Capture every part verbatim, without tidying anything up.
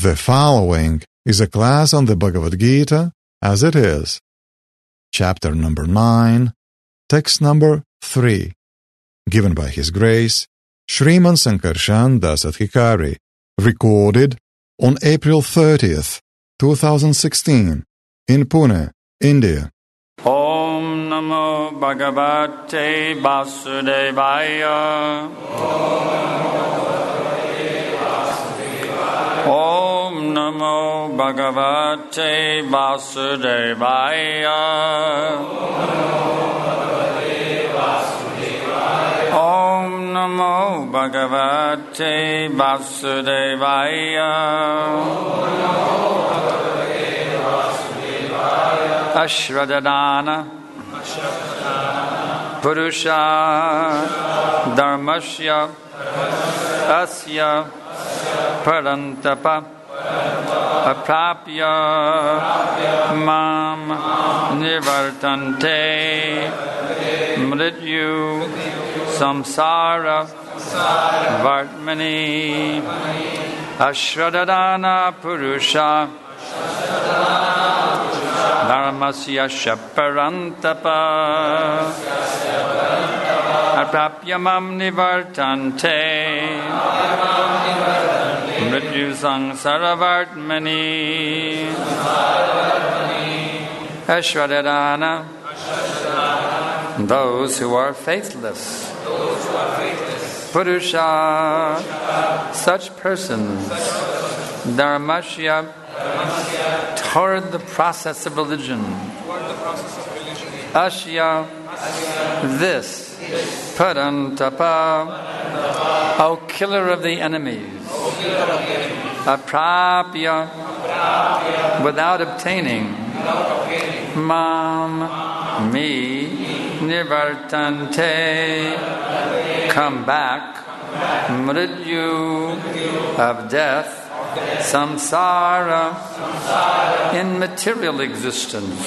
The following is a class on the Bhagavad Gita as it is. Chapter number nine, text number three, given by His Grace, Sriman Sankarshan Das Adhikari, recorded on April thirtieth, twenty sixteen, in Pune, India. Om Namo Bhagavate Vasudevaya. Om Namo Bhagavate Vasudevaya. Om Namo Bhagavate Vasudevaya. Ashradadana Purusha Dharmasya Asya Parantapa Aprapya Mam Nivartante Mrityu Samsara Vartmani Ashradadana Purusha Dharmasya Shaparantapa Aprapyamam Nivartante Mrityu Sangsaravartmani Ashradadana. Those who are faithless. Purusha, such persons. Dharmasya, toward the process of religion. Ashya, this. Parantapa, O killer of the enemies. Aprapya, without obtaining. Mam, me. Nivartante, come back. Mrityu, of death. Samsara, in material existence.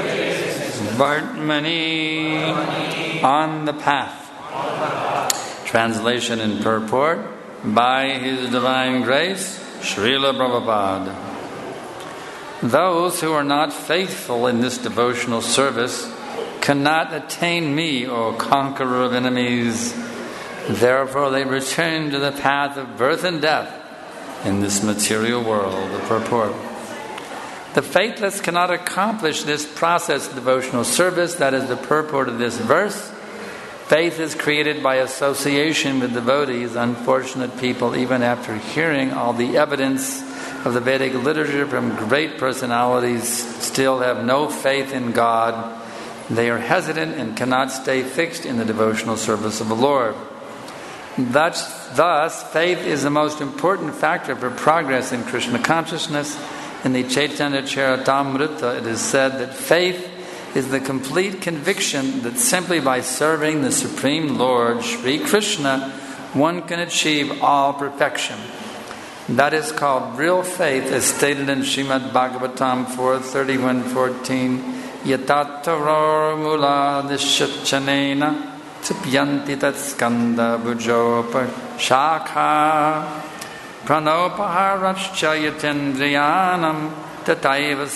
Vartmani, on the path. Translation and purport by His Divine Grace, Srila Prabhupada. Those who are not faithful in this devotional service cannot attain me, O conqueror of enemies. Therefore they return to the path of birth and death in this material world. The purport. The faithless cannot accomplish this process of devotional service. That is the purport of this verse. Faith is created by association with devotees. Unfortunate people, even after hearing all the evidence of the Vedic literature from great personalities, still have no faith in God. They are hesitant and cannot stay fixed in the devotional service of the Lord. Thus, thus, faith is the most important factor for progress in Krishna consciousness. In the Chaitanya Charitamrita, it is said that faith is the complete conviction that simply by serving the Supreme Lord, Sri Krishna, one can achieve all perfection. That is called real faith, as stated in Srimad Bhagavatam four thirty-one fourteen. Yatataror mula dishachanena Tipyanti tat skanda bujopa shakha pranopaharachcha yatendriyanam tataiva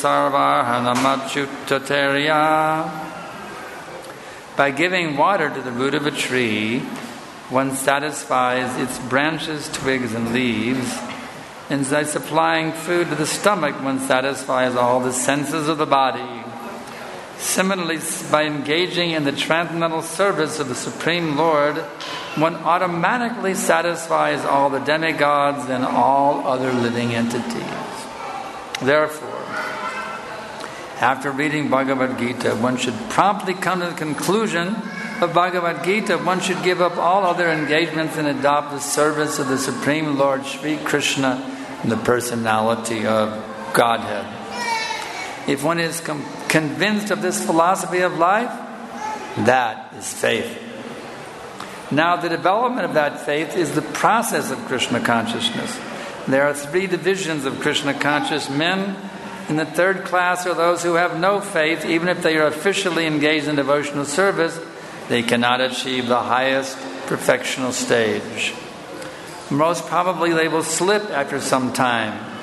sarvahanamachyutaterya. By giving water to the root of a tree, one satisfies its branches, twigs, and leaves. And by supplying food to the stomach, one satisfies all the senses of the body. Similarly, by engaging in the transcendental service of the Supreme Lord, one automatically satisfies all the demigods and all other living entities. Therefore, after reading Bhagavad Gita, one should promptly come to the conclusion of Bhagavad Gita. One should give up all other engagements and adopt the service of the Supreme Lord, Sri Krishna, and the personality of Godhead. If one is com- convinced of this philosophy of life, that is faith. Now, the development of that faith is the process of Krishna consciousness. There are three divisions of Krishna conscious men. In the third class are those who have no faith. Even if they are officially engaged in devotional service, they cannot achieve the highest perfectional stage. Most probably they will slip after some time.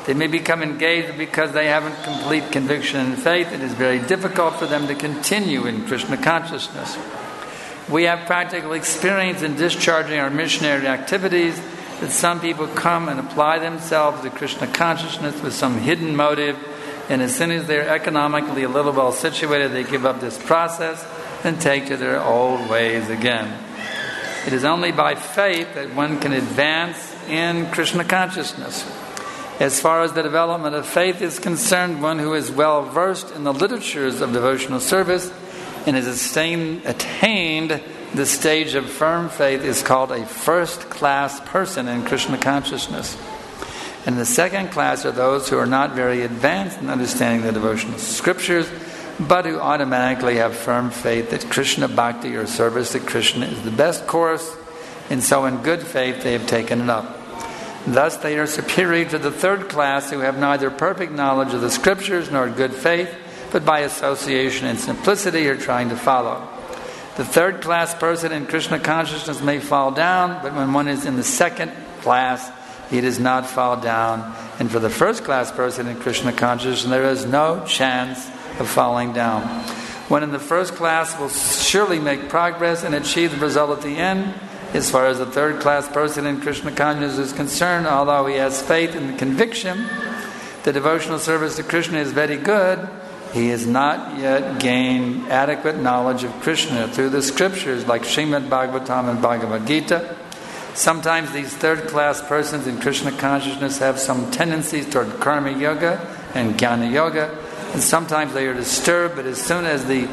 They may become engaged because they haven't complete conviction and faith. It is very difficult for them to continue in Krishna consciousness. We have practical experience in discharging our missionary activities that some people come and apply themselves to Krishna consciousness with some hidden motive, and as soon as they're economically a little well situated, they give up this process and take to their old ways again. It is only by faith that one can advance in Krishna consciousness. As far as the development of faith is concerned, one who is well versed in the literatures of devotional service and has attained the stage of firm faith is called a first-class person in Krishna consciousness. And the second class are those who are not very advanced in understanding the devotional scriptures, but who automatically have firm faith that Krishna Bhakti or service to Krishna is the best course, and so in good faith they have taken it up. Thus they are superior to the third class who have neither perfect knowledge of the scriptures nor good faith, but by association and simplicity are trying to follow. The third class person in Krishna consciousness may fall down, but when one is in the second class, he does not fall down. And for the first class person in Krishna consciousness, there is no chance of falling down. One in the first class will surely make progress and achieve the result at the end. As far as the third class person in Krishna consciousness is concerned, although he has faith and the conviction the devotional service to Krishna is very good, he has not yet gained adequate knowledge of Krishna through the scriptures like Srimad Bhagavatam and Bhagavad Gita. Sometimes these third class persons in Krishna consciousness have some tendencies toward karma yoga and jnana yoga, and sometimes they are disturbed, but as soon as the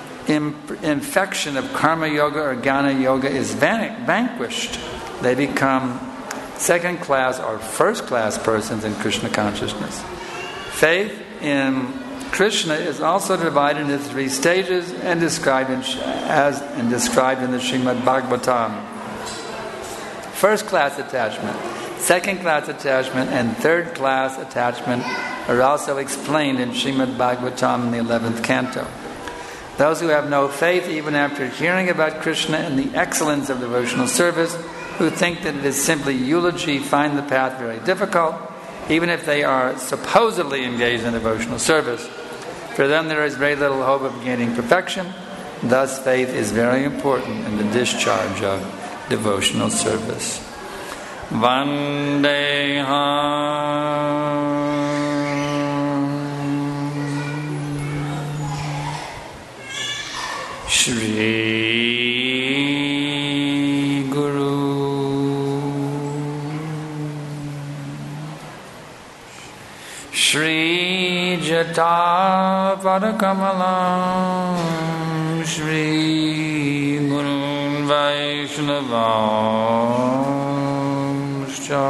infection of karma yoga or jnana yoga is van- vanquished, they become second class or first class persons in Krishna consciousness. Faith in Krishna is also divided into three stages and described in, as and described in the Srimad Bhagavatam. First class attachment, second class attachment, and third class attachment are also explained in Srimad Bhagavatam in the eleventh canto. Those who have no faith, even after hearing about Krishna and the excellence of devotional service, who think that it is simply eulogy, find the path very difficult, even if they are supposedly engaged in devotional service. For them there is very little hope of gaining perfection. Thus faith is very important in the discharge of devotional service. Vandeham Shri Guru Shri Jata Padakamalam Shri Guru Vaishnavamscha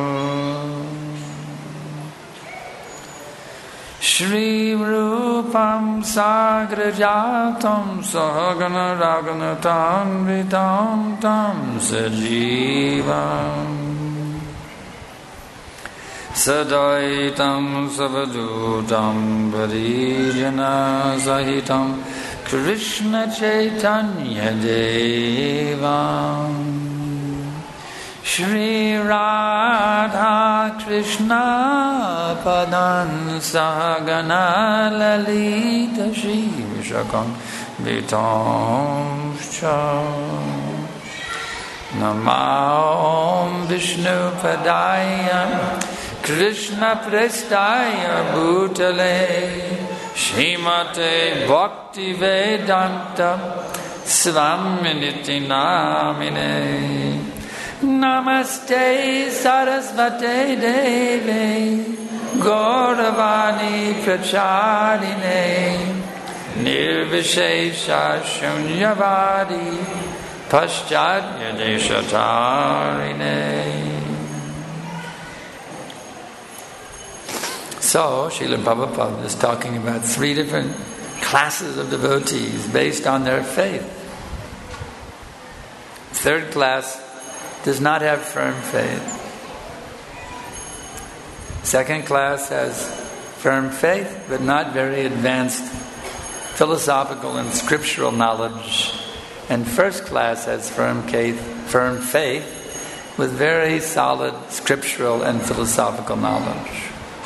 Shri Rupam Sagrajatam Sahagana Raganatam Vitam Tam Sajivam Sadaitam Savadutam Parijana Sahitam Krishna Chaitanya Devam Shri Radha Krishna Padan Sahagana Lalita Shri Vishakam Vitamscha Namah Vishnu Padaya Krishna Prestaya Bhutale Shrimate Bhakti Vedanta Svaminiti Namine Namaste Sarasvate Deve Gauravani Pracharine Nirvishesha Shunyavadi Paschadya Deshatarine. So, Srila Prabhupada is talking about three different classes of devotees based on their faith. Third class does not have firm faith. Second class has firm faith, but not very advanced philosophical and scriptural knowledge. And first class has firm faith, firm faith with very solid scriptural and philosophical knowledge.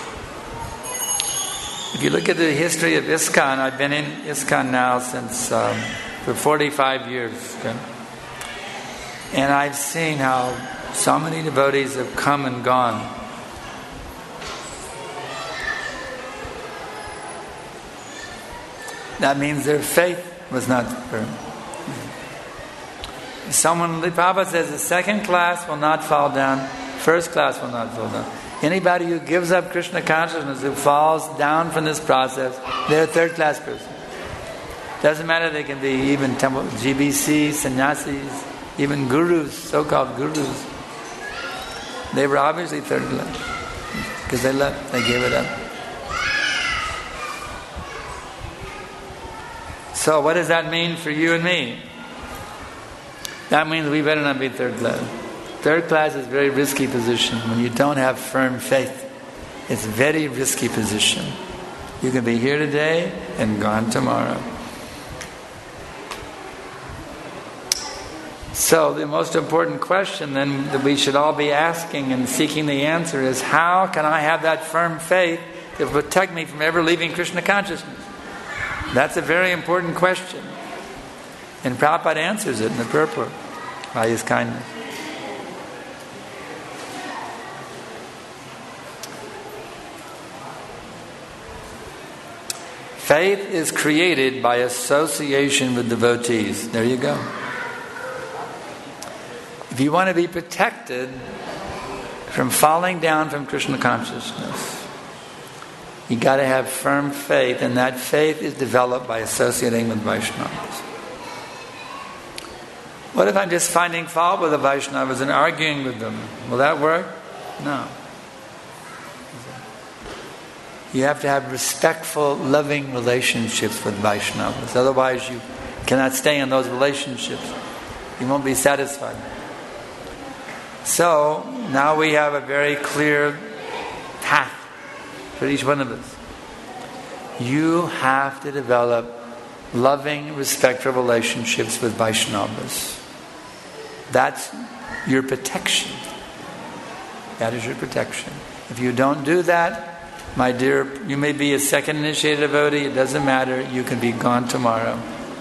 If you look at the history of ISKCON, I've been in ISKCON now since um, for forty-five years. Okay? And I've seen how so many devotees have come and gone. That means their faith was not firm. Someone, the Prabhupada says, the second class will not fall down, first class will not fall down. Anybody who gives up Krishna consciousness, who falls down from this process, they're a third class person. Doesn't matter, they can be even temple, G B C, sannyasis, even gurus, so-called gurus. They were obviously third class because they left, they gave it up. So what does that mean for you and me? That means we better not be third class. Third class is a very risky position. When you don't have firm faith, it's a very risky position. You can be here today and gone tomorrow. So the most important question then that we should all be asking and seeking the answer is, how can I have that firm faith that will protect me from ever leaving Krishna consciousness? That's a very important question. And Prabhupada answers it in the purport by his kindness. Faith is created by association with devotees. There you go. If you want to be protected from falling down from Krishna consciousness, you got to have firm faith, and that faith is developed by associating with Vaishnavas. What if I'm just finding fault with the Vaishnavas and arguing with them? Will that work? No. You have to have respectful, loving relationships with Vaishnavas. Otherwise you cannot stay in those relationships. You won't be satisfied. So, now we have a very clear path for each one of us. You have to develop loving, respectful relationships with Vaishnavas. That's your protection. That is your protection. If you don't do that, my dear, you may be a second initiated devotee, it doesn't matter, you can be gone tomorrow.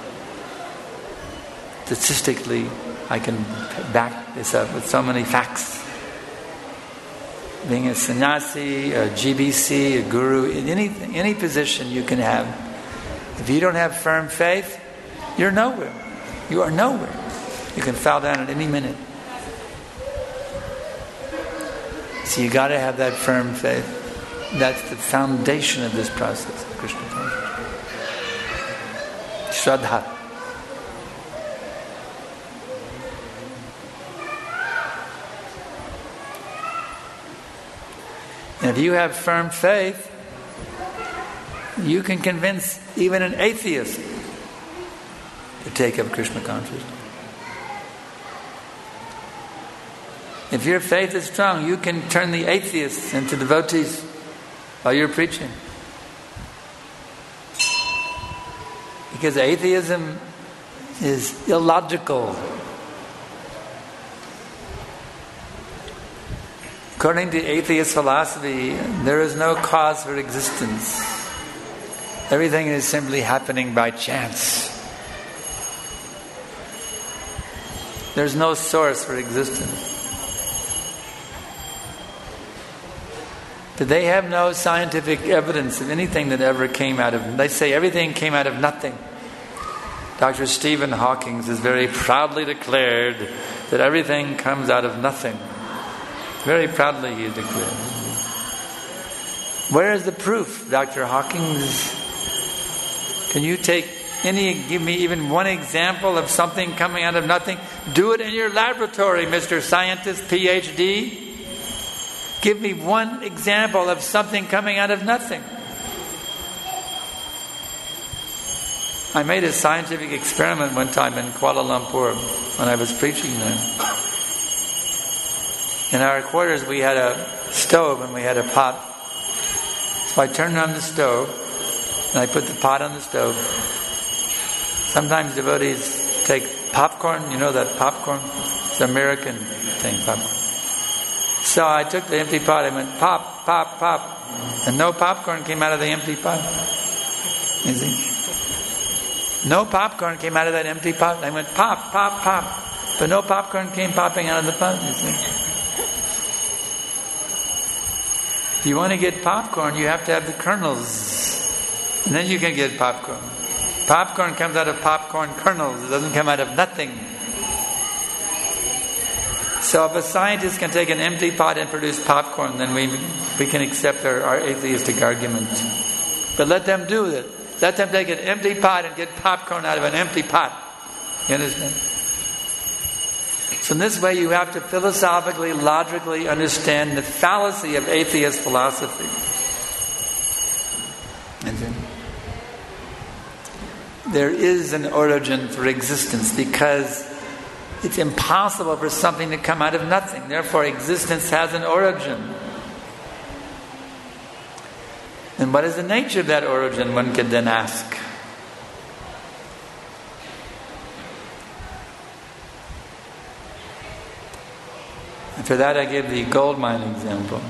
Statistically, I can back this up with so many facts. Being a sannyasi, a G B C, a guru, in any, any position you can have, if you don't have firm faith, you're nowhere. You are nowhere. You can fall down at any minute. So you got to have that firm faith. That's the foundation of this process of Krishna consciousness. Shraddha. And if you have firm faith, you can convince even an atheist to take up Krishna consciousness. If your faith is strong, you can turn the atheists into devotees while you're preaching. Because atheism is illogical. According to atheist philosophy, there is no cause for existence. Everything is simply happening by chance. There's no source for existence. But they have no scientific evidence of anything that ever came out of... They say everything came out of nothing. Doctor Stephen Hawking has very proudly declared that everything comes out of nothing. Very proudly he declared. Where is the proof, Doctor Hawkins? Can you take any, give me even one example of something coming out of nothing? Do it in your laboratory, Mister Scientist, P H D. Give me one example of something coming out of nothing. I made a scientific experiment one time in Kuala Lumpur when I was preaching there. In our quarters we had a stove and we had a pot. So I turned on the stove and I put the pot on the stove. Sometimes devotees take popcorn, you know that popcorn? It's an American thing, popcorn. So I took the empty pot, I went pop, pop, pop, pop. And no popcorn came out of the empty pot. You see? No popcorn came out of that empty pot. They went pop, pop, pop. But no popcorn came popping out of the pot, you see. If you want to get popcorn, you have to have the kernels. And then you can get popcorn. Popcorn comes out of popcorn kernels. It doesn't come out of nothing. So if a scientist can take an empty pot and produce popcorn, then we we can accept our, our atheistic argument. But let them do it. Let them take an empty pot and get popcorn out of an empty pot. You understand? So in this way you have to philosophically, logically understand the fallacy of atheist philosophy. And there is an origin for existence because it's impossible for something to come out of nothing. Therefore, existence has an origin. And what is the nature of that origin, one could then ask. And for that I give the gold mine example.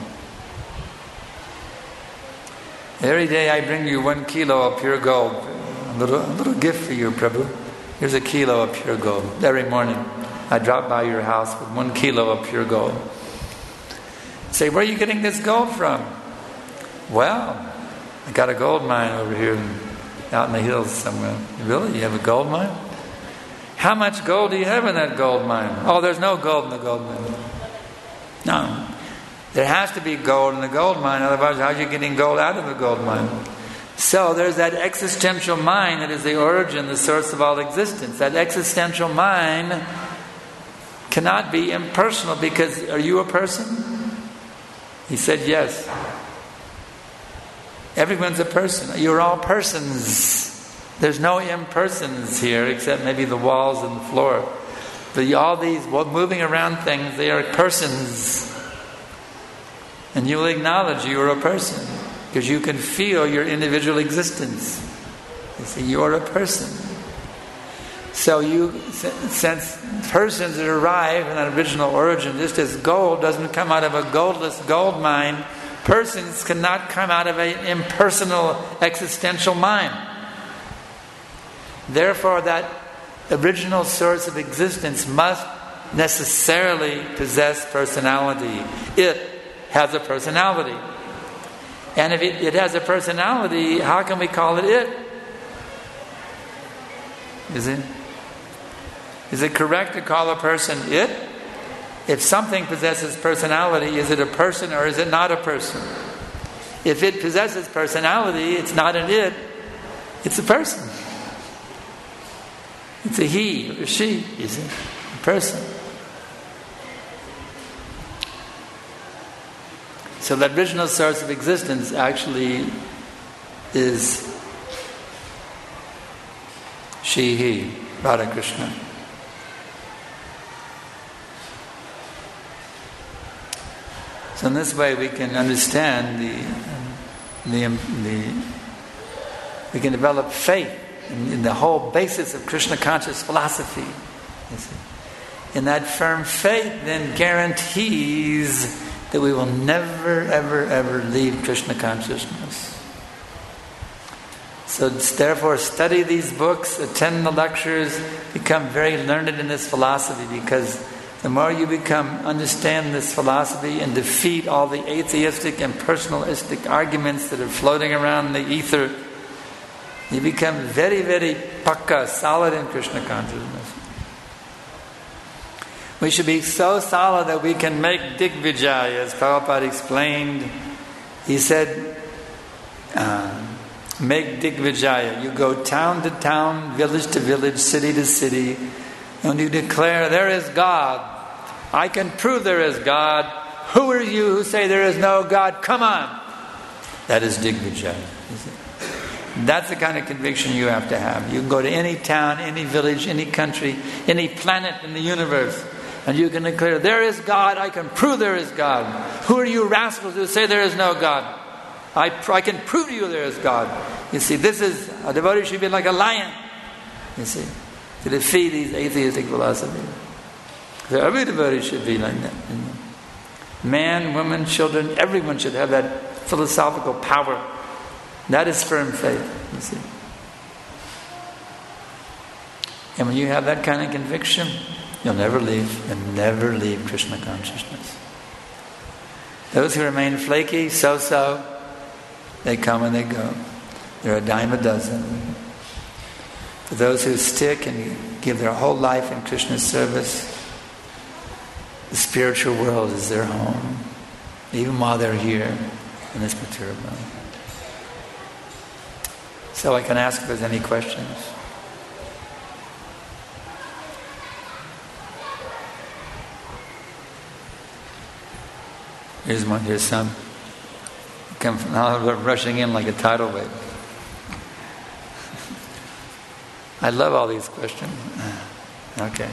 Every day I bring you one kilo of pure gold. A little, a little gift for you, Prabhu. Here's a kilo of pure gold. Every morning I drop by your house with one kilo of pure gold. Say, where are you getting this gold from? Well, I got a gold mine over here out in the hills somewhere. Really? You have a gold mine? How much gold do you have in that gold mine? Oh, there's no gold in the gold mine. No. There has to be gold in the gold mine, otherwise how are you getting gold out of the gold mine? So there's that existential mind that is the origin, the source of all existence. That existential mind cannot be impersonal because, are you a person? He said yes. Everyone's a person. You're all persons. There's no impersons here except maybe the walls and the floor. But all these moving around things, they are persons. And you'll acknowledge you are a person because you can feel your individual existence. You see, you're a person. So you, since persons that arrive in an original origin, just as gold doesn't come out of a goldless gold mine, persons cannot come out of an impersonal existential mind. Therefore, that original source of existence must necessarily possess personality. It has a personality. And if it, it has a personality, how can we call it it? Is it? Is it correct to call a person it? If something possesses personality, is it a person or is it not a person? If it possesses personality, it's not an it, it's a person. It's a he or a she, is it? A person. So the original source of existence actually is she, he, Radha Krishna. So in this way we can understand the, the, the we can develop faith in, in the whole basis of Krishna conscious philosophy. You see. And that firm faith then guarantees that we will never, ever, ever leave Krishna consciousness. So therefore study these books, attend the lectures, become very learned in this philosophy, because the more you become, understand this philosophy and defeat all the atheistic and personalistic arguments that are floating around in the ether, you become very, very pakka, solid in Krishna consciousness. We should be so solid that we can make Digvijaya, as Prabhupada explained. He said, uh, make Digvijaya. You go town to town, village to village, city to city, and you declare, there is God. I can prove there is God. Who are you who say there is no God? Come on. That is Digvijaya. That's the kind of conviction you have to have. You can go to any town, any village, any country, any planet in the universe, and you can declare, there is God, I can prove there is God. Who are you rascals who say there is no God? I, I can prove to you there is God. You see, this is, a devotee should be like a lion, you see, to defeat these atheistic philosophies. So every devotee should be like that. Man, woman, children, everyone should have that philosophical power. That is firm faith, you see. And when you have that kind of conviction, you'll never leave, you'll never leave Krishna consciousness. Those who remain flaky, so-so, they come and they go. They're a dime a dozen. For those who stick and give their whole life in Krishna's service, the spiritual world is their home, even while they're here in this material world. So I can ask if there's any questions. Here's one, here's some. Come from, now they're rushing in like a tidal wave. I love all these questions. Okay.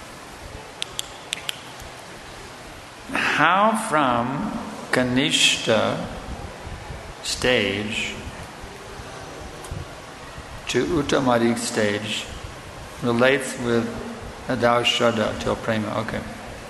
How from Kanishta stage to Uttamadik stage relates with Adau Shraddha till Prema? Okay.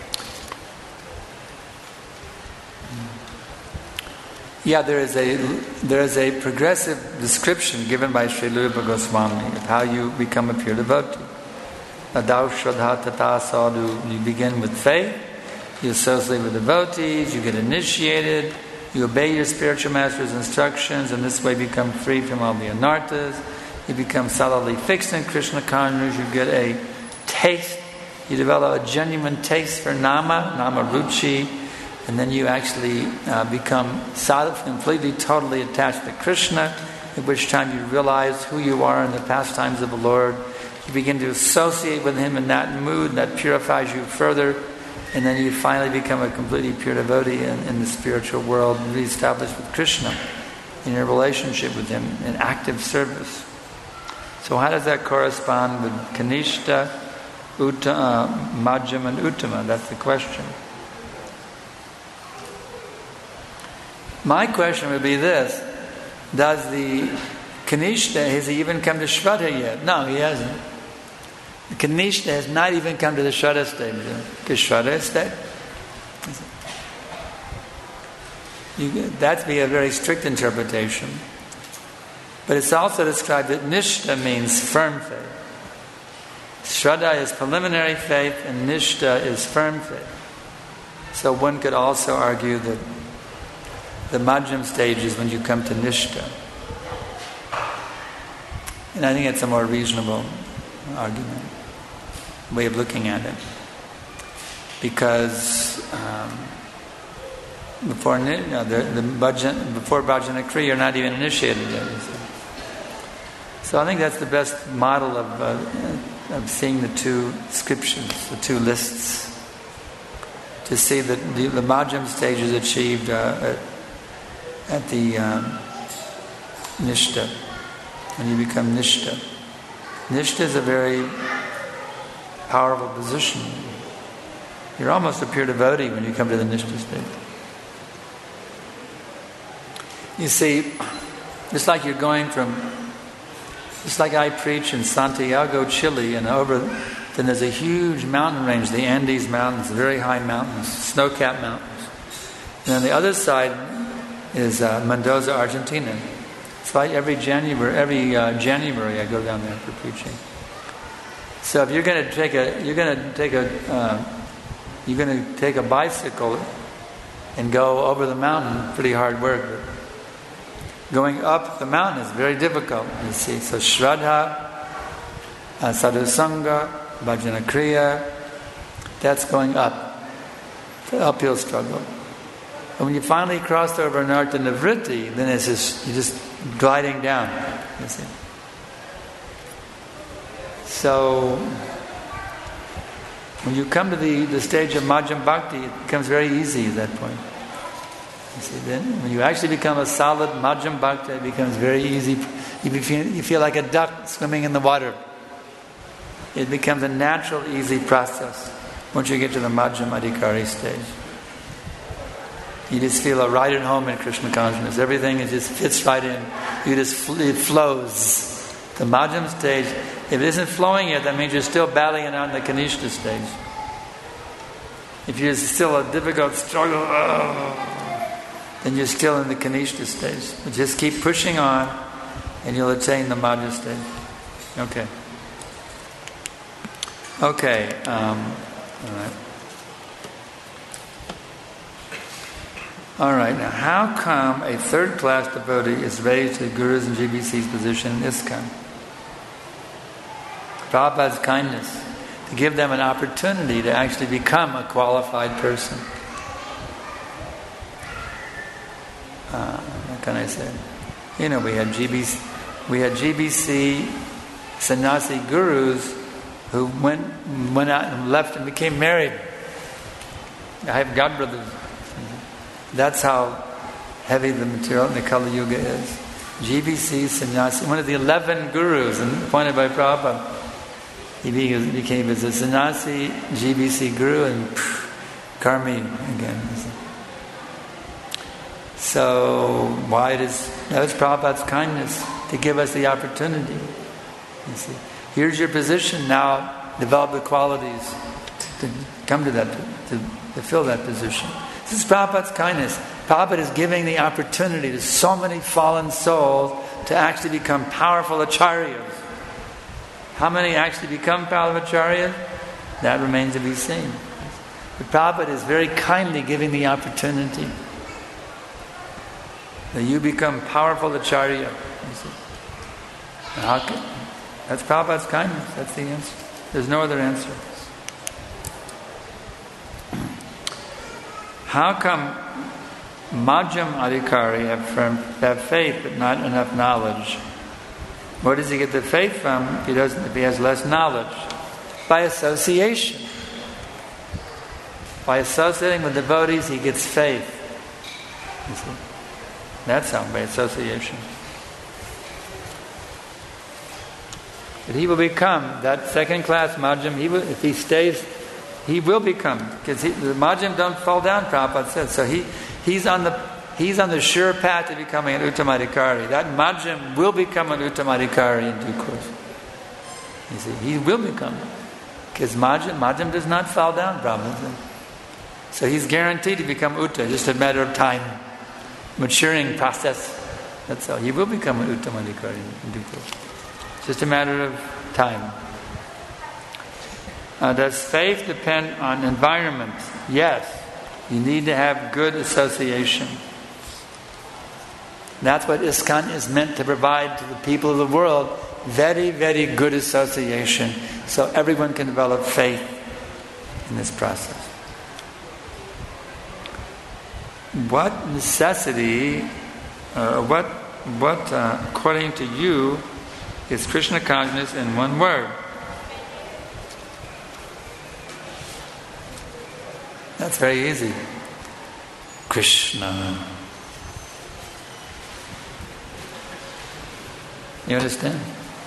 Yeah, there is a there is a progressive description given by Srila Rupa Goswami of how you become a pure devotee. Adau Shraddha Tata Sadhu. You begin with faith, you associate with devotees, you get initiated, you obey your spiritual master's instructions, and this way become free from all the anarthas. You become solidly fixed in Krishna consciousness. You get a taste. You develop a genuine taste for nama, nama ruchi. And then you actually uh, become sadhu, completely, totally attached to Krishna, at which time you realize who you are in the pastimes of the Lord. You begin to associate with Him in that mood, and that purifies you further. And then you finally become a completely pure devotee in, in the spiritual world, re-established with Krishna in your relationship with Him, in active service. So how does that correspond with Kanishta, Utta, uh, Madhyam, and Uttama? That's the question. My question would be this: does the Kanishta, has he even come to Shraddha yet? No, he hasn't. The Kanishta has not even come to the Shraddha stage yet. Because Shraddha is that. That'd be a very strict interpretation. But it's also described that Nishta means firm faith. Shraddha is preliminary faith and Nishta is firm faith. So one could also argue that the Madhyam stage is when you come to Nishta. And I think it's a more reasonable argument, way of looking at it. Because um, before, you know, the, the bhajan, before Bhajana Kriya, you're not even initiated yet. So I think that's the best model of, uh, of seeing the two scriptures, the two lists. To see that the, the Madhyam stage is achieved uh, at, at the um, Nishta, when you become Nishta. Nishta is a very powerful position. You're almost a pure devotee when you come to the Nishta state. You see, just like you're going from, just like I preach in Santiago, Chile, and over, then there's a huge mountain range, the Andes Mountains, very high mountains, snow-capped mountains. And on the other side is uh, Mendoza, Argentina. So I, every January, every uh, January, I go down there for preaching. So if you're going to take a, you're going to take a, uh, you're going to take a bicycle and go over the mountain. Pretty hard work. Going up the mountain is very difficult. You see, so Shraddha, uh, Sadhu Sangha, Bhajana Kriya, that's going up, the uphill struggle. And when you finally cross over Narta Nivritti, then it's just, you're just gliding down. You see. So, when you come to the, the stage of Madhyam Bhakti, it becomes very easy at that point. You see, then when you actually become a solid Madhyam Bhakti, it becomes very easy. You feel, you feel like a duck swimming in the water. It becomes a natural, easy process once you get to the Madhyam Adhikari stage. You just feel right at home in Krishna consciousness. Everything is just fits right in. You just it flows. The Madhyam stage, if it isn't flowing yet, that means you're still battling it out in the Kanishta stage. If you're still a difficult struggle, oh, then you're still in the Kanishta stage. But just keep pushing on, and you'll attain the Madhya stage. Okay. Okay. Um, all right. All right. Now, how come a third-class devotee is raised to the Guru's and G B C's position in ISKCON? Prabhupada's kindness to give them an opportunity to actually become a qualified person. Uh, what can I say? You know, we had G B C, we had G B C sannyasi gurus who went went out and left and became married. I have godbrothers. That's how heavy the material in the Kali Yuga is. G B C sannyasi, one of the eleven gurus appointed by Prabhupada. He became as a sannyasi, G B C guru, and pff, karmi again. So why does that was Prabhupada's kindness to give us the opportunity. You see, here's your position now. Develop the qualities to come to that, to, to fill that position. This is Prabhupada's kindness. Prabhupada is giving the opportunity to so many fallen souls to actually become powerful acharyas. How many actually become powerful acharyas? That remains to be seen. But Prabhupada is very kindly giving the opportunity that you become powerful acharya. How can, that's Prabhupada's kindness. That's the answer. There's no other answer. How come Madhyam Adhikari have, firm, have faith but not enough knowledge? Where does he get the faith from if he doesn't? If he has less knowledge, by association. By associating with devotees, he gets faith. You see? That's how, by association. But he will become that second-class Madhyam. He will, if he stays, he will become, because the Madhyam don't fall down. Prabhupada said so. He he's on the he's on the sure path to becoming an Uttamadhikari. That Madhyam will become an Uttamadhikari in due course. You see, he will become it, because Madhyam Madhyam does not fall down. Prabhupada said. So he's guaranteed to become Utta. Just a matter of time, maturing process. That's all. He will become an Uttamadhikari in due course. Just a matter of time. Uh, does faith depend on environment? Yes. You need to have good association. That's what ISKCON is meant to provide to the people of the world. Very, very good association. So everyone can develop faith in this process. What necessity, uh, what, what uh, according to you, is Krishna consciousness in one word? That's very easy. Krishna. You understand?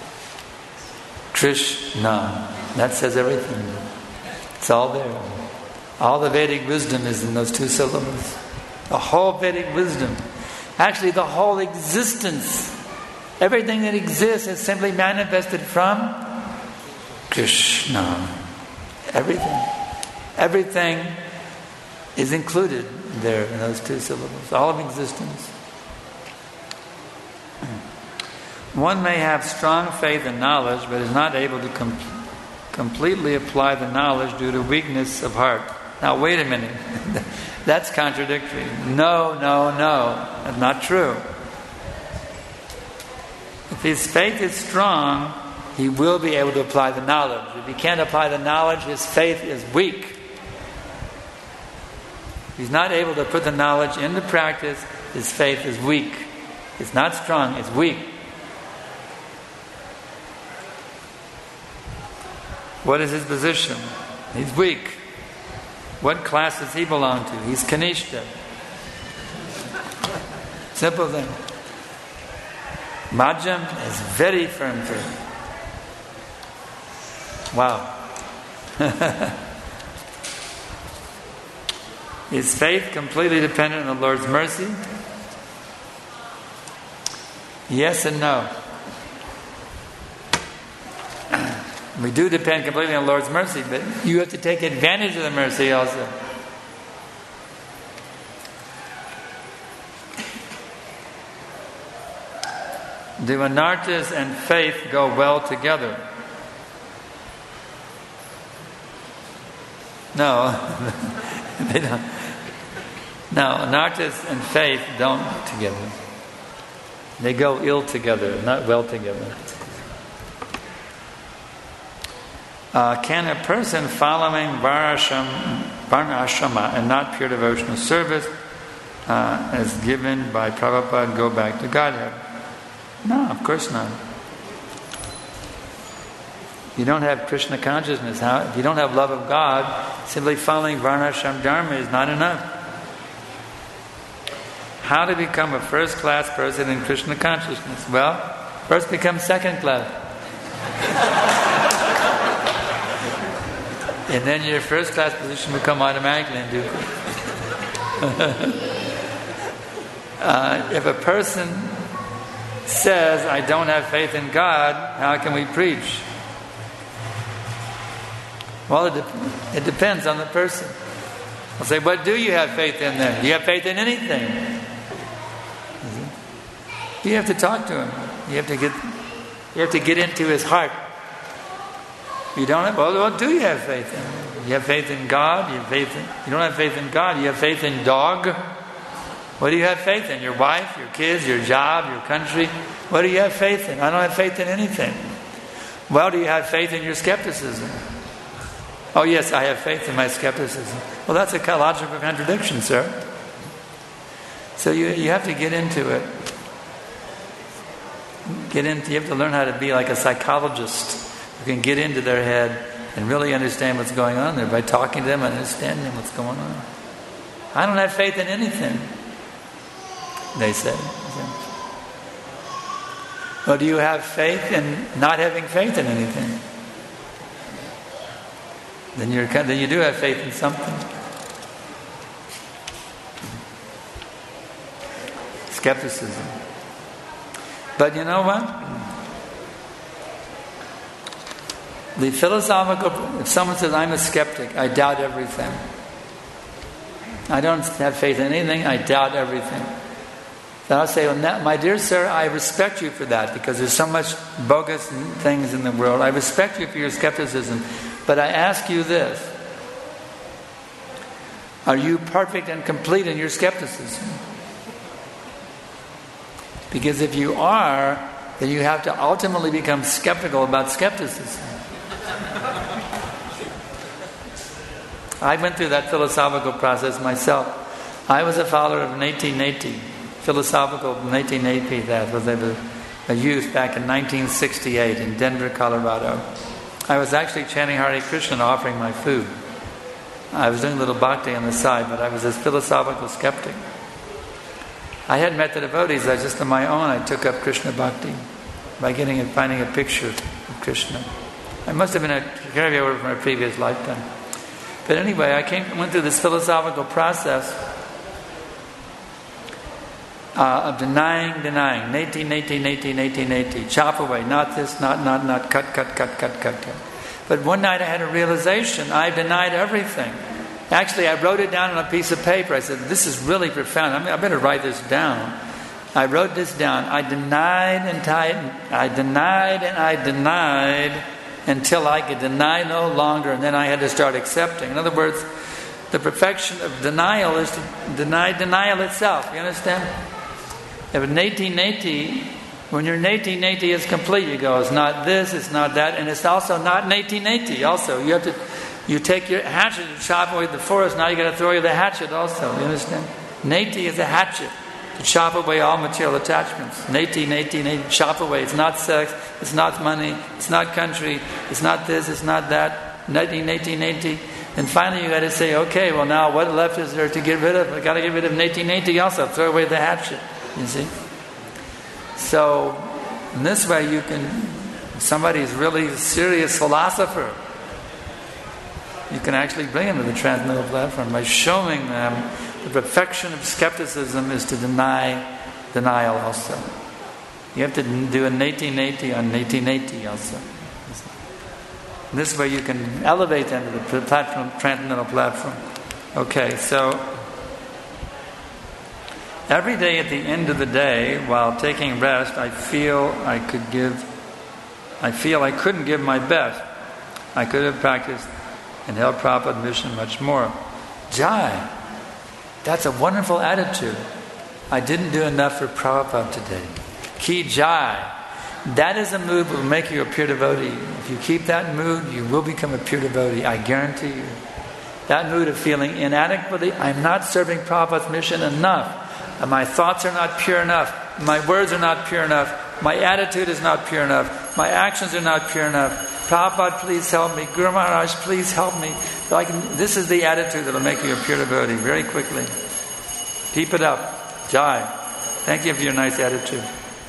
Krishna. That says everything. It's all there. All the Vedic wisdom is in those two syllables. The whole Vedic wisdom. Actually, the whole existence. Everything that exists is simply manifested from Krishna. Everything. Everything is included there in those two syllables. All of existence. One may have strong faith and knowledge, but is not able to com- completely apply the knowledge due to weakness of heart. Now, wait a minute. That's contradictory. No, no, no. That's not true. If his faith is strong, he will be able to apply the knowledge. If he can't apply the knowledge, his faith is weak. If he's not able to put the knowledge into practice, his faith is weak. It's not strong, it's weak. What is his position? He's weak. What class does he belong to? He's Kanishta. Simple thing. Madhyam is very firm faith. Wow. Is faith completely dependent on the Lord's mercy? Yes and no. We do depend completely on the Lord's mercy, but you have to take advantage of the mercy also. Do anarthas and faith go well together? No, they don't. No, anarthas and faith don't together. They go ill together, not well together. Uh, can a person following Varnashram, Varnashrama and not pure devotional service, uh, as given by Prabhupada, go back to Godhead? No, of course not. You don't have Krishna consciousness. How, if you don't have love of God, simply following Varnashram Dharma is not enough. How to become a first-class person in Krishna consciousness? Well, first become second-class. And then your first-class position will come automatically in due course. uh, if a person says, I don't have faith in God, how can we preach? Well, it, de- it depends on the person. I'll say, what do you have faith in then? Do you have faith in anything? You have to talk to him. You have to get you have to get into his heart. You don't have, well, what do you have faith in? You have faith in God? You have faith in, you don't have faith in God. You have faith in dog? What do you have faith in? Your wife, your kids, your job, your country? What do you have faith in? I don't have faith in anything. Well, do you have faith in your skepticism? Oh, yes, I have faith in my skepticism. Well, that's a logical contradiction, sir. So you you have to get into it. Get into. You have to learn how to be like a psychologist who can get into their head and really understand what's going on there by talking to them and understanding what's going on. I don't have faith in anything, they say. Well, do you have faith in not having faith in anything? Then you're then you do have faith in something. Skepticism. But you know what? The philosophical, if someone says, I'm a skeptic, I doubt everything. I don't have faith in anything, I doubt everything. Then I'll say, well, my dear sir, I respect you for that because there's so much bogus things in the world. I respect you for your skepticism. But I ask you this. Are you perfect and complete in your skepticism? Because if you are, then you have to ultimately become skeptical about skepticism. I went through that philosophical process myself. I was a follower of eighteen eighty, philosophical eighteen eighty, that was a, a youth back in nineteen sixty-eight in Denver, Colorado. I was actually chanting Hare Krishna, offering my food. I was doing a little bhakti on the side, but I was a philosophical skeptic. I hadn't met the devotees. I just on my own, I took up Krishna bhakti by getting and finding a picture of Krishna. I must have been a carryover from a previous lifetime. But anyway, I came went through this philosophical process uh, of denying, denying, eighteen, eighteen, eighteen, eighteen, eighteen, chop away, not this, not, not, not, cut, cut, cut, cut, cut, cut. But one night I had a realization. I denied everything. Actually, I wrote it down on a piece of paper. I said, this is really profound. I mean, I better write this down. I wrote this down. I denied and tied, I denied and I denied until I could deny no longer, and then I had to start accepting. In other words, the perfection of denial is to deny denial itself. You understand? If in eighteen eighty, when your eighteen eighty is complete, you go, it's not this, it's not that, and it's also not in eighteen eighty. Also, you have to, you take your hatchet and chop away the forest. Now you got to throw away the hatchet. Also, you understand? eighty is a hatchet to chop away all material attachments. eighteen, eighteen, eighteen, chop away. It's not sex, it's not money, it's not country, it's not this, it's not that. eighteen, eighteen, eighteen. And finally you got to say, okay, well now what left is there to get rid of? I got to get rid of eighteen eighty also. Throw away the hatchet. You see? So, in this way you can, if somebody's really a serious philosopher, you can actually bring them to the transcendental platform by showing them the perfection of skepticism is to deny denial also. You have to do an eighteen eighty on eighteen eighty also. This way you can elevate them to the platform, transcendental platform. Okay, so Every day at the end of the day, while taking rest, I feel I could give, I feel I couldn't give my best. I could have practiced and held Prabhupada's mission much more. Jai, that's a wonderful attitude. I didn't do enough for Prabhupada today. Ki Jai. That is a mood that will make you a pure devotee. If you keep that mood, you will become a pure devotee. I guarantee you. That mood of feeling inadequately, I'm not serving Prabhupada's mission enough. My thoughts are not pure enough. My words are not pure enough. My attitude is not pure enough. My actions are not pure enough. Prabhupada, please help me. Guru Maharaj, please help me. So I can, this is the attitude that will make you a pure devotee very quickly. Keep it up. Jai. Thank you for your nice attitude.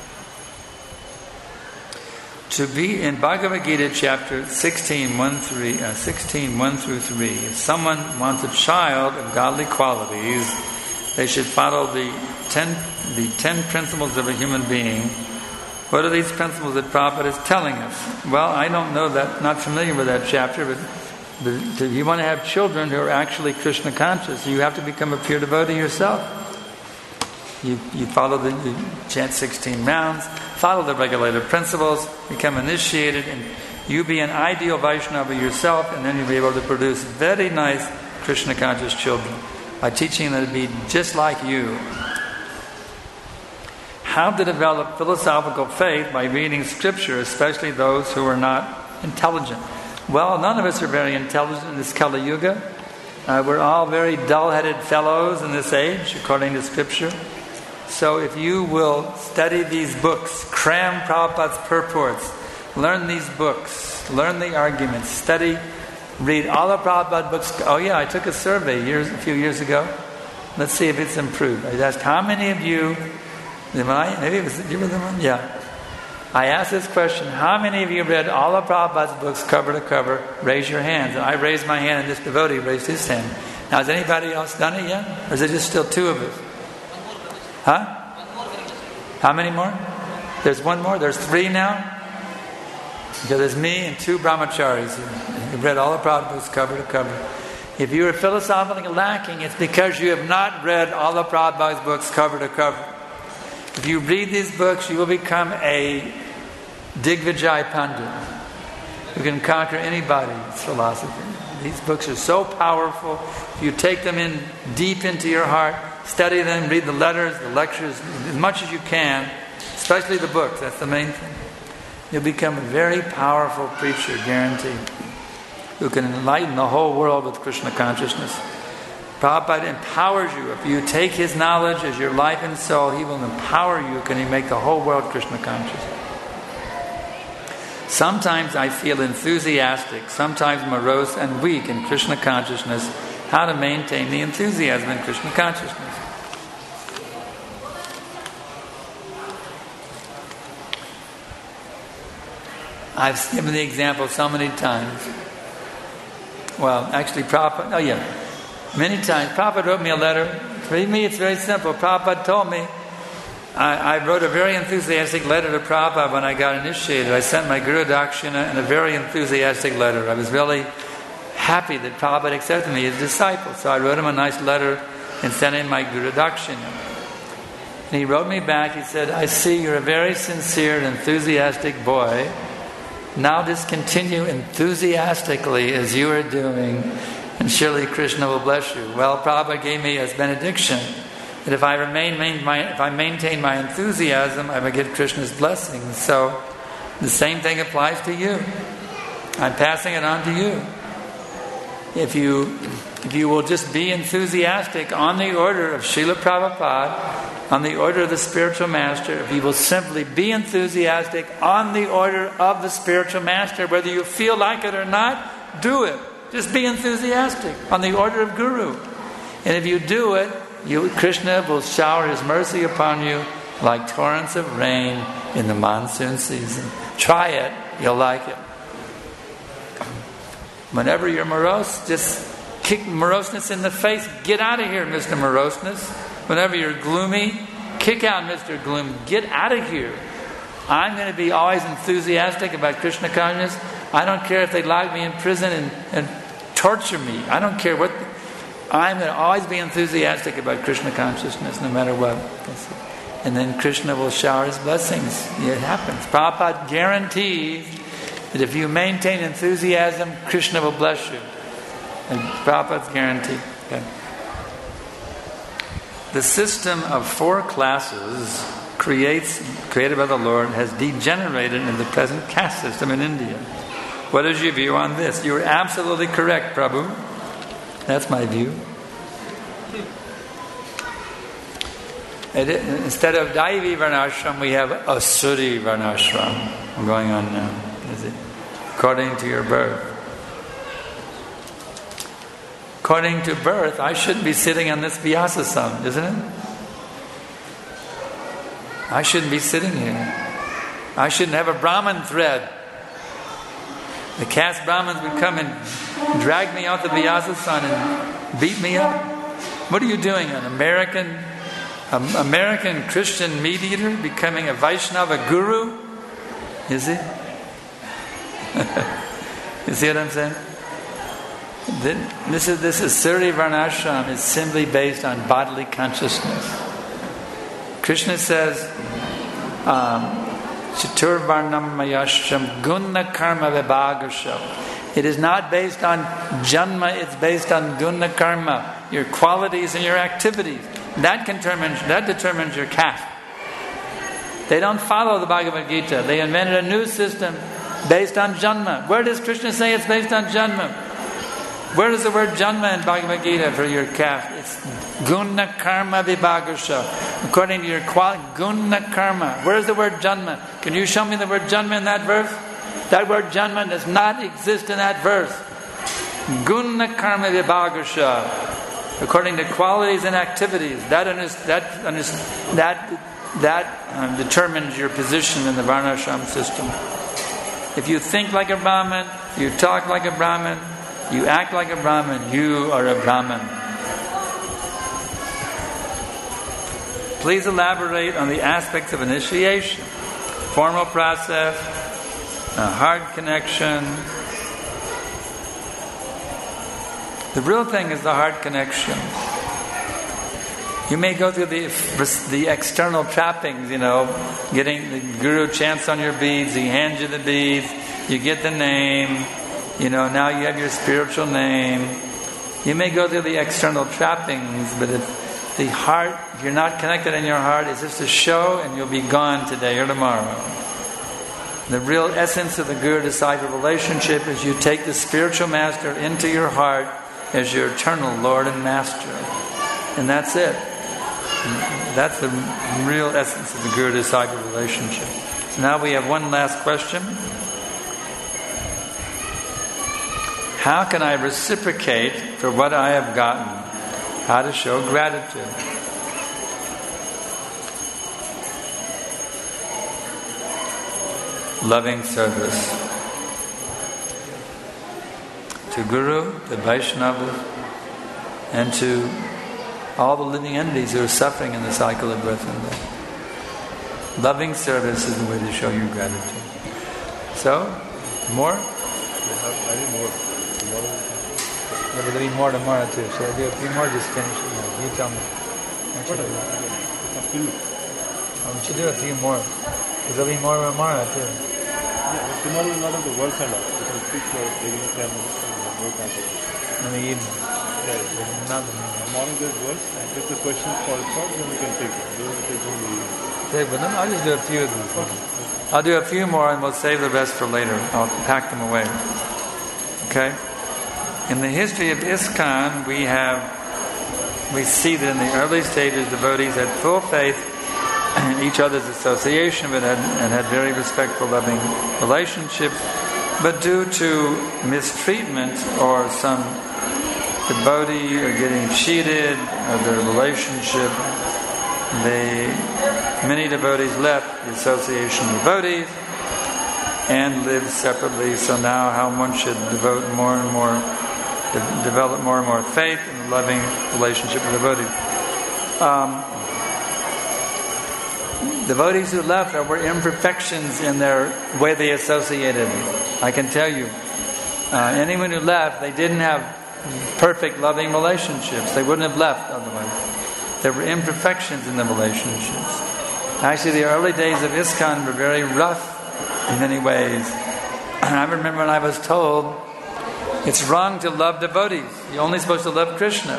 To be in Bhagavad Gita chapter sixteen, one, three, uh, sixteen, one through three, if someone wants a child of godly qualities, they should follow the ten, the ten principles of a human being. What are these principles that Prabhupada is telling us? Well, I don't know that, not familiar with that chapter, but, but if you want to have children who are actually Krishna conscious, you have to become a pure devotee yourself. You, you follow the, you chant sixteen rounds, follow the regulative principles, become initiated, and you be an ideal Vaishnava yourself, and then you'll be able to produce very nice Krishna conscious children by teaching them to be just like you. How to develop philosophical faith by reading scripture, especially those who are not intelligent. Well, none of us are very intelligent in this Kali Yuga. Uh, we're all very dull-headed fellows in this age, according to scripture. So if you will study these books, cram Prabhupada's purports, learn these books, learn the arguments, study, read all of Prabhupada's books. Oh yeah, I took a survey years, a few years ago. Let's see if it's improved. I asked how many of you, maybe it was, you were the one? Yeah. I asked this question, how many of you read all of Prabhupada's books cover to cover? Raise your hands. And I raised my hand and this devotee raised his hand. Now has anybody else done it yet? Or is it just still two of us? Huh? How many more? There's one more? There's three now? Because there's me and two brahmacharis who read all the Prabhupada's books cover to cover. If you are philosophically lacking, it's because you have not read all the Prabhupada's books cover to cover. If you read these books, you will become a Digvijay Pandit who can conquer anybody's philosophy. These books are so powerful. If you take them in deep into your heart, study them, read the letters, the lectures, as much as you can, especially the books, that's the main thing. You'll become a very powerful preacher, guaranteed, who can enlighten the whole world with Krishna consciousness. Prabhupada empowers you. If you take his knowledge as your life and soul, he will empower you. Can he make the whole world Krishna conscious? Sometimes I feel enthusiastic, sometimes morose and weak in Krishna consciousness. How to maintain the enthusiasm in Krishna consciousness. I've given the example so many times. Well, actually, Prabhupada, oh yeah, many times. Prabhupada wrote me a letter. For me, it's very simple. Prabhupada told me, I, I wrote a very enthusiastic letter to Prabhupada when I got initiated. I sent my Guru Dakshina and a very enthusiastic letter. I was really happy that Prabhupada accepted me as a disciple. So I wrote him a nice letter and sent him my Guru Dakshina. And he wrote me back, he said, I see you're a very sincere and enthusiastic boy. Now just continue enthusiastically as you are doing, and surely Krishna will bless you. Well, Prabhupada gave me as benediction that if I remain my, if I maintain my enthusiasm, I will get Krishna's blessings. So the same thing applies to you. I'm passing it on to you. If you if you will just be enthusiastic on the order of Srila Prabhupada, on the order of the spiritual master, if you will simply be enthusiastic on the order of the spiritual master, whether you feel like it or not, do it. Just be enthusiastic on the order of Guru. And if you do it, you, Krishna will shower his mercy upon you like torrents of rain in the monsoon season. Try it, you'll like it. Whenever you're morose, just kick moroseness in the face. Get out of here, Mister Moroseness. Whenever you're gloomy, kick out Mister Gloom. Get out of here. I'm going to be always enthusiastic about Krishna consciousness. I don't care if they lock me in prison and, and torture me. I don't care what. I'm going to always be enthusiastic about Krishna consciousness no matter what. And then Krishna will shower his blessings. It happens. Prabhupada guarantees that if you maintain enthusiasm, Krishna will bless you. And Prabhupada's guarantee. Okay. The system of four classes creates, created by the Lord has degenerated in the present caste system in India. What is your view on this? You're absolutely correct, Prabhu. That's my view. It, instead of Daivi Varnashram, we have Asuri Varnashram going on now. Is it? According to your birth. According to birth, I shouldn't be sitting on this Vyasasana, isn't it? I shouldn't be sitting here. I shouldn't have a Brahmin thread. The caste Brahmins would come and drag me out the Vyasasana and beat me up. What are you doing? An American, an American Christian meat eater becoming a Vaishnava guru? Is he? You see what I'm saying? This is this is Suri Varnashram is simply based on bodily consciousness. Krishna says, Chatur Varnam Mayashram Guna Karma Vibhagasha. It is not based on Janma, it's based on Guna Karma, your qualities and your activities. That determines, that determines your caste. They don't follow the Bhagavad Gita. They invented a new system based on Janma. Where does Krishna say it's based on Janma? Where is the word Janma in Bhagavad Gita for your caste? It's Guna Karma Vibhagasha. According to your quality, Guna Karma. Where is the word Janma? Can you show me the word Janma in that verse? That word Janma does not exist in that verse. Guna Karma Vibhagasha. According to qualities and activities. That that that that um, determines your position in the Varnashram system. If you think like a Brahmin, you talk like a Brahmin, you act like a Brahmin, you are a Brahmin. Please elaborate on the aspects of initiation. Formal process, a heart connection. The real thing is the heart connection. You may go through the the external trappings, you know, getting the guru chants on your beads, he hands you the beads, you get the name, you know, now you have your spiritual name. You may go through the external trappings, but if the heart, if you're not connected in your heart, it's just a show and you'll be gone today or tomorrow. The real essence of the guru-disciple relationship is you take the spiritual master into your heart as your eternal Lord and Master. And that's it. That's the real essence of the guru-disciple relationship. So now we have one last question. How can I reciprocate for what I have gotten? How to show gratitude? Loving service to Guru, to Vaishnava, and to all the living entities who are suffering in the cycle of birth and death. Loving service is the way to show your gratitude. So, more? We have many more. Tomorrow. Yeah, but there'll be more tomorrow too. So I'll do a few more, just finish it now. You tell me. What are they? Oh, we should do a few more. Because there'll be more tomorrow too. Yeah, but tomorrow is not of the work and all. We can speak for beginning ten minutes and work on it. In the evening. Yeah, not the morning. Morning there's work, and if the questions fall short, then we can take it. We will take only evening. Okay, but then I'll just do a few of these. Okay. I'll do a few more and we'll save the rest for later. I'll pack them away. Okay? In the history of ISKCON, we have, we see that in the early stages, devotees had full faith in each other's association but had, and had very respectful, loving relationships. But due to mistreatment or some devotee or getting cheated of their relationship, they, many devotees left the association of devotees and lived separately. So now how one should devote more and more, de- develop more and more faith in a loving relationship with devotees. Um, devotees who left, there were imperfections in their way they associated. I can tell you, uh, anyone who left, they didn't have perfect, loving relationships. They wouldn't have left otherwise. There were imperfections in the relationships. Actually, the early days of ISKCON were very rough in many ways. And I remember when I was told, it's wrong to love devotees. You're only supposed to love Krishna.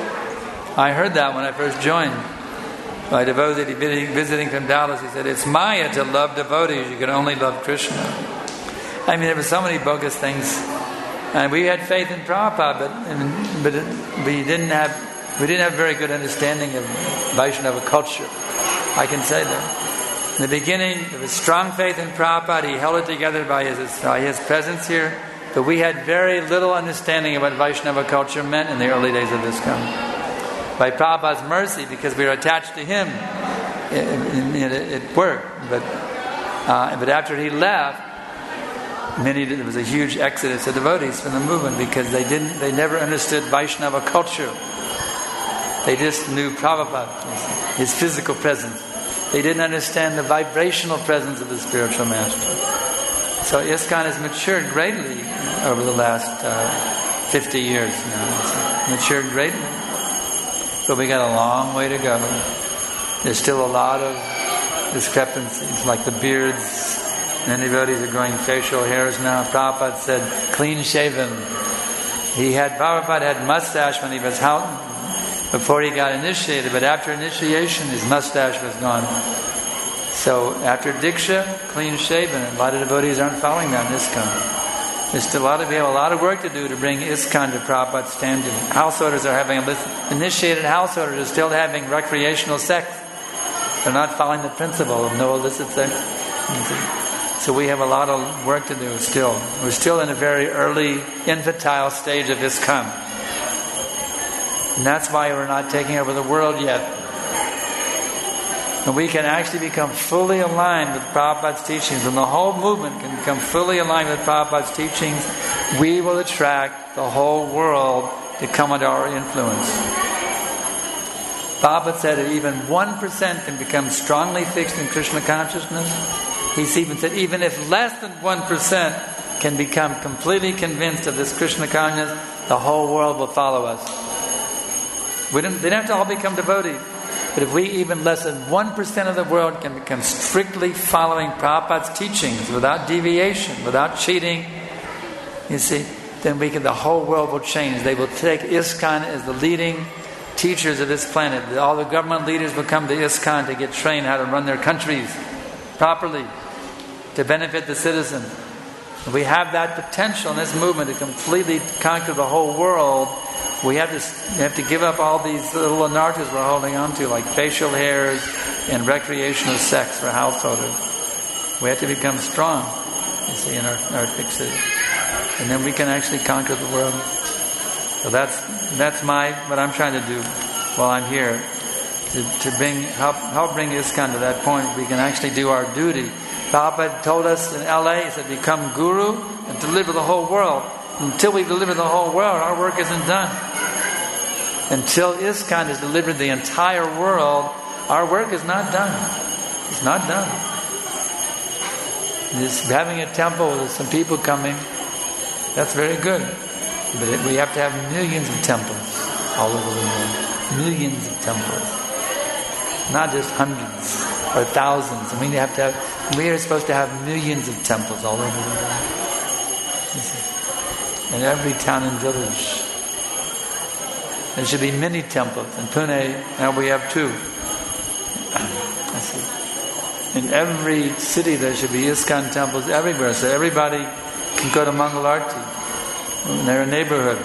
I heard that when I first joined. My devotee visiting from Dallas, he said, it's Maya to love devotees. You can only love Krishna. I mean, there were so many bogus things. And we had faith in Prabhupada, but, but it, we didn't have we didn't have very good understanding of Vaishnava culture. I can say that. In the beginning, there was strong faith in Prabhupada. He held it together by his, by his presence here. But we had very little understanding of what Vaishnava culture meant in the early days of ISKCON. By Prabhupada's mercy, because we were attached to him, it, it, it worked. But uh, but after he left, many there was a huge exodus of devotees from the movement because they didn't, they never understood Vaishnava culture. They just knew Prabhupada, his physical presence. They didn't understand the vibrational presence of the spiritual master. So ISKCON has matured greatly over the last uh, fifty years now. It's matured greatly. But we got a long way to go. There's still a lot of discrepancies, like the beards. Many devotees are growing facial hairs now. Prabhupada said, clean shaven. He had, Prabhupada had mustache when he was Houghton, before he got initiated, but after initiation, his mustache was gone. So after Diksha, clean shaven, and a lot of devotees aren't following that in ISKCON. There's still a lot of, we have a lot of work to do to bring ISKCON to Prabhupada's standard. Householders are having, initiated householders are still having recreational sex. They're not following the principle of no illicit sex. So we have a lot of work to do still. We're still in a very early infantile stage of ISKCON. And that's why we're not taking over the world yet. And we can actually become fully aligned with Prabhupada's teachings. When the whole movement can become fully aligned with Prabhupada's teachings, we will attract the whole world to come under our influence. Prabhupada said that even one percent can become strongly fixed in Krishna consciousness. He's even said even if less than one percent can become completely convinced of this Krishna consciousness, the whole world will follow us. We don't, they don't have to all become devotees. But if we, even less than one percent of the world can become strictly following Prabhupada's teachings without deviation, without cheating, you see, then we can, the whole world will change. They will take ISKCON as the leading teachers of this planet. All the government leaders will come to ISKCON to get trained how to run their countries properly, to benefit the citizen. We have that potential in this movement to completely conquer the whole world. We have to we have to give up all these little anarthas we're holding on to, like facial hairs and recreational sex for householders. We have to become strong, you see, in our, our fixity. And then we can actually conquer the world. So that's that's my what I'm trying to do while I'm here. To, to bring help help bring ISKCON to that point. We can actually do our duty. Prabhupada told us in L A, he said, become guru and deliver the whole world. Until we deliver the whole world, our work isn't done. Until ISKCON has delivered the entire world, our work is not done. It's not done. Just having a temple with some people coming, that's very good. But it, we have to have millions of temples all over the world. Millions of temples. Not just hundreds or thousands. And we have to have, we are supposed to have millions of temples all over the world. In every town and village. There should be many temples. In Pune, now we have two. I see. In every city there should be ISKCON temples everywhere, so everybody can go to Mangalarti in their neighborhood.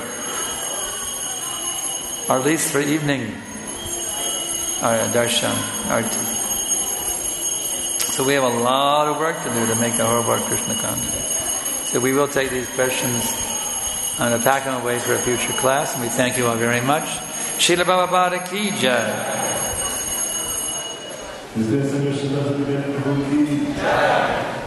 Or at least for evening uh, darshan, arti. So we have a lot of work to do to make the whole world Krishna conscious. So we will take these questions I'm going to pack them away for a future class, and we thank you all very much. Srila Prabhupada ki jai.